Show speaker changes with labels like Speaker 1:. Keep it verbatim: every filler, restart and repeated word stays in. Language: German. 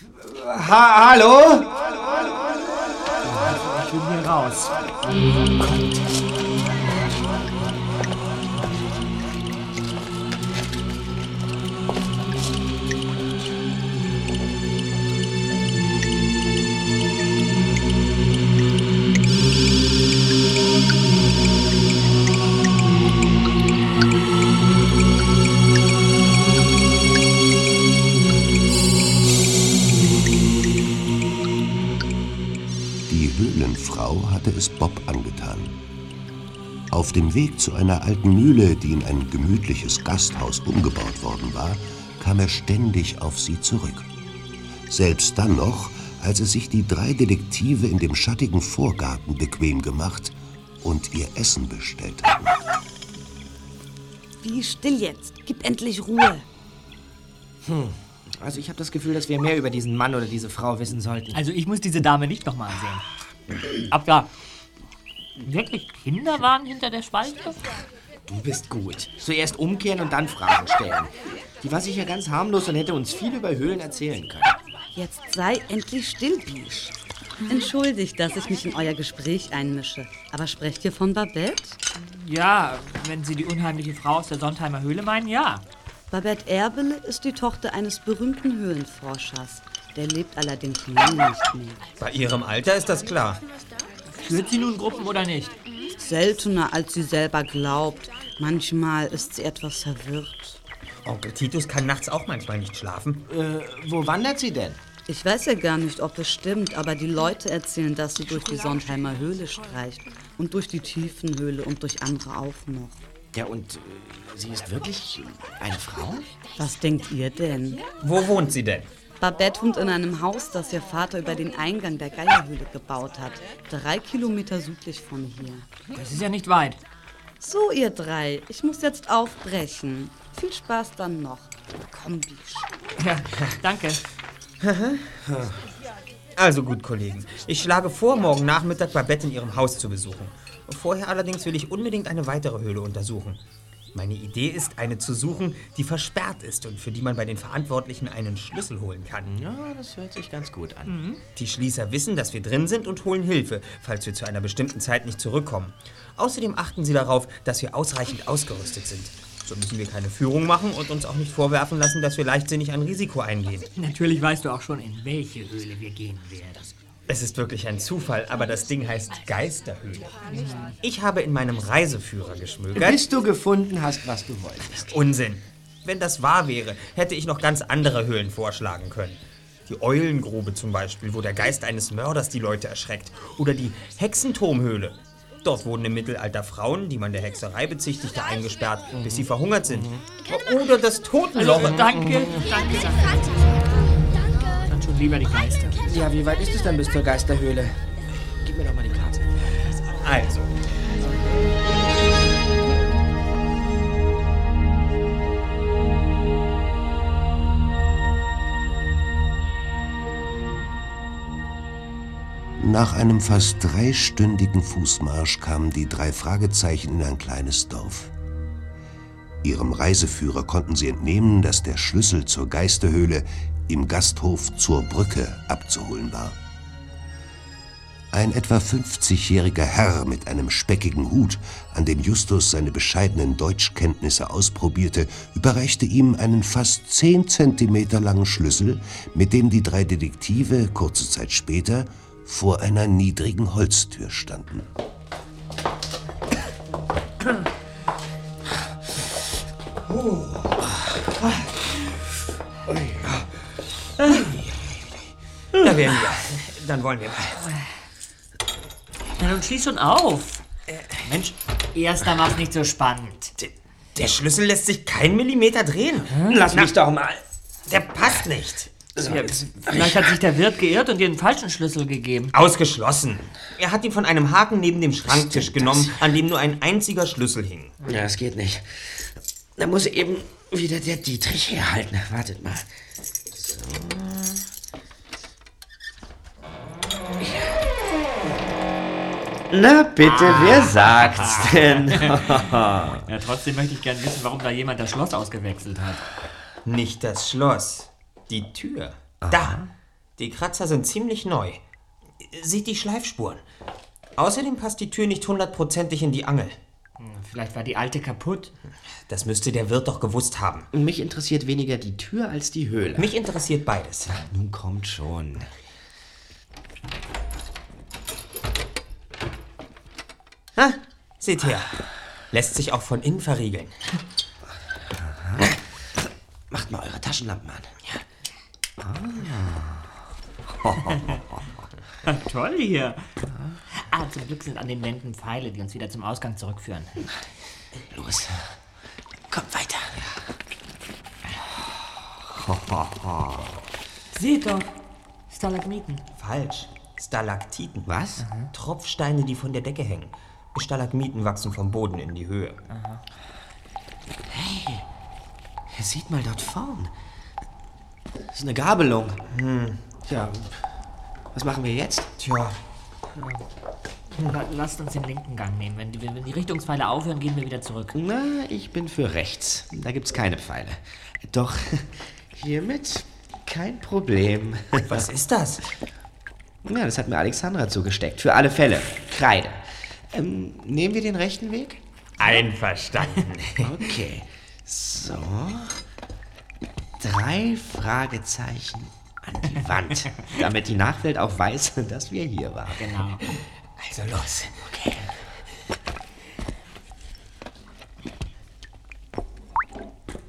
Speaker 1: Ha hallo?
Speaker 2: Ich will hier raus.
Speaker 3: Frau hatte es Bob angetan. Auf dem Weg zu einer alten Mühle, die in ein gemütliches Gasthaus umgebaut worden war, kam er ständig auf sie zurück. Selbst dann noch, als es sich die drei Detektive in dem schattigen Vorgarten bequem gemacht und ihr Essen bestellt hatten.
Speaker 4: Wie, still jetzt. Gib endlich Ruhe.
Speaker 1: Hm. Also ich habe das Gefühl, dass wir mehr über diesen Mann oder diese Frau wissen sollten.
Speaker 2: Also ich muss diese Dame nicht nochmal ansehen. Ob da wirklich Kinder waren hinter der Spalte?
Speaker 1: Du bist gut. Zuerst umkehren und dann Fragen stellen. Die war sicher ganz harmlos und hätte uns viel über Höhlen erzählen können.
Speaker 4: Jetzt sei endlich still, Biche. Entschuldigt, dass ich mich in euer Gespräch einmische. Aber sprecht ihr von Babette?
Speaker 2: Ja, wenn Sie die unheimliche Frau aus der Sontheimer Höhle meinen, ja.
Speaker 4: Babette Erbele ist die Tochter eines berühmten Höhlenforschers. Der lebt allerdings lange nicht mehr.
Speaker 5: Bei ihrem Alter ist das klar.
Speaker 2: Führt sie nun Gruppen oder nicht?
Speaker 4: Seltener, als sie selber glaubt. Manchmal ist sie etwas verwirrt.
Speaker 5: Onkel Titus kann nachts auch manchmal nicht schlafen.
Speaker 1: Äh, wo wandert sie denn?
Speaker 4: Ich weiß ja gar nicht, ob es stimmt, aber die Leute erzählen, dass sie durch die Sontheimer Höhle streicht. Und durch die Tiefenhöhle und durch andere auch noch.
Speaker 1: Ja, und äh, sie ist wirklich eine Frau?
Speaker 4: Was denkt ihr denn?
Speaker 5: Wo wohnt sie denn?
Speaker 4: Babette wohnt in einem Haus, das ihr Vater über den Eingang der Geierhöhle gebaut hat. Drei Kilometer südlich von hier.
Speaker 2: Das ist ja nicht weit.
Speaker 4: So, ihr drei, ich muss jetzt aufbrechen. Viel Spaß dann noch. Komm, Biche.
Speaker 2: Ja, danke.
Speaker 5: Also gut, Kollegen. Ich schlage vor, morgen Nachmittag Babette in ihrem Haus zu besuchen. Vorher allerdings will ich unbedingt eine weitere Höhle untersuchen. Meine Idee ist, eine zu suchen, die versperrt ist und für die man bei den Verantwortlichen einen Schlüssel holen kann.
Speaker 1: Ja, das hört sich ganz gut an.
Speaker 5: Mhm. Die Schließer wissen, dass wir drin sind und holen Hilfe, falls wir zu einer bestimmten Zeit nicht zurückkommen. Außerdem achten sie darauf, dass wir ausreichend ausgerüstet sind. So müssen wir keine Führung machen und uns auch nicht vorwerfen lassen, dass wir leichtsinnig ein Risiko eingehen.
Speaker 2: Natürlich weißt du auch schon, in welche Höhle wir gehen werden.
Speaker 5: Es ist wirklich ein Zufall, aber das Ding heißt Geisterhöhle. Ich habe in meinem Reiseführer geschmökert.
Speaker 1: Bis du gefunden hast, was du wolltest.
Speaker 5: Unsinn. Wenn das wahr wäre, hätte ich noch ganz andere Höhlen vorschlagen können. Die Eulengrube zum Beispiel, wo der Geist eines Mörders die Leute erschreckt. Oder die Hexenturmhöhle. Dort wurden im Mittelalter Frauen, die man der Hexerei bezichtigte, eingesperrt, mhm. bis sie verhungert sind. Mhm. Oder das Totenloch.
Speaker 2: Also, danke, danke, danke. Dann schon lieber die Geister.
Speaker 1: Ja, wie weit ist es denn bis zur Geisterhöhle? Gib mir doch mal die Karte.
Speaker 5: Also.
Speaker 3: Nach einem fast dreistündigen Fußmarsch kamen die drei Fragezeichen in ein kleines Dorf. Ihrem Reiseführer konnten sie entnehmen, dass der Schlüssel zur Geisterhöhle im Gasthof zur Brücke abzuholen war. Ein etwa fünfzigjähriger Herr mit einem speckigen Hut, an dem Justus seine bescheidenen Deutschkenntnisse ausprobierte, überreichte ihm einen fast zehn Zentimeter langen Schlüssel, mit dem die drei Detektive kurze Zeit später vor einer niedrigen Holztür standen.
Speaker 5: Oh. Da wären wir. Dann wollen wir mal.
Speaker 2: Na, nun schließ schon auf. Mensch, erster mach's nicht so spannend.
Speaker 5: Der, der Schlüssel lässt sich kein Millimeter drehen.
Speaker 1: Hm? Lass Na, mich doch mal.
Speaker 5: Der passt nicht.
Speaker 2: So, ja, vielleicht hat sich der Wirt geirrt und dir den falschen Schlüssel gegeben.
Speaker 5: Ausgeschlossen. Er hat ihn von einem Haken neben dem Schranktisch genommen, an dem nur ein einziger Schlüssel hing.
Speaker 1: Ja, das geht nicht. Da muss eben wieder der Dietrich herhalten. Wartet mal. So. Na bitte, ah. Wer sagt's denn?
Speaker 2: Ja, trotzdem möchte ich gerne wissen, warum da jemand das Schloss ausgewechselt hat.
Speaker 5: Nicht das Schloss, die Tür. Aha. Da, Die Kratzer sind ziemlich neu. Sieht die Schleifspuren. Außerdem passt die Tür nicht hundertprozentig in die Angel.
Speaker 2: Vielleicht war die alte kaputt.
Speaker 5: Das müsste der Wirt doch gewusst haben.
Speaker 1: Mich interessiert weniger die Tür als die Höhle.
Speaker 5: Mich interessiert beides.
Speaker 1: Nun kommt schon.
Speaker 5: Ha, seht her. Lässt sich auch von innen verriegeln.
Speaker 1: Aha. Macht mal eure Taschenlampen an. Ja.
Speaker 2: Ah. Toll hier. Ah, zum Glück sind an den Wänden Pfeile, die uns wieder zum Ausgang zurückführen.
Speaker 1: Los, kommt weiter.
Speaker 2: Seht doch, Stalagmiten.
Speaker 5: Falsch. Stalaktiten.
Speaker 1: Was?
Speaker 5: Aha. Tropfsteine, die von der Decke hängen. Stalagmiten wachsen vom Boden in die Höhe.
Speaker 2: Aha.
Speaker 1: Hey, seht mal dort vorn. Das ist eine Gabelung.
Speaker 5: Hm.
Speaker 1: Tja, was machen wir jetzt?
Speaker 5: Tja.
Speaker 2: Ja. Lasst uns den linken Gang nehmen. Wenn die, wenn die Richtungspfeile aufhören, gehen wir wieder zurück.
Speaker 1: Na, ich bin für rechts. Da gibt's keine Pfeile. Doch hiermit kein Problem.
Speaker 5: Was ist das?
Speaker 1: Ja, das hat mir Alexandra zugesteckt. Für alle Fälle. Kreide. Ähm, nehmen wir den rechten Weg?
Speaker 5: Einverstanden.
Speaker 1: Okay. So. Drei Fragezeichen an die Wand. Damit die Nachwelt auch weiß, dass wir hier waren.
Speaker 2: Genau.
Speaker 5: Also los.
Speaker 1: Okay.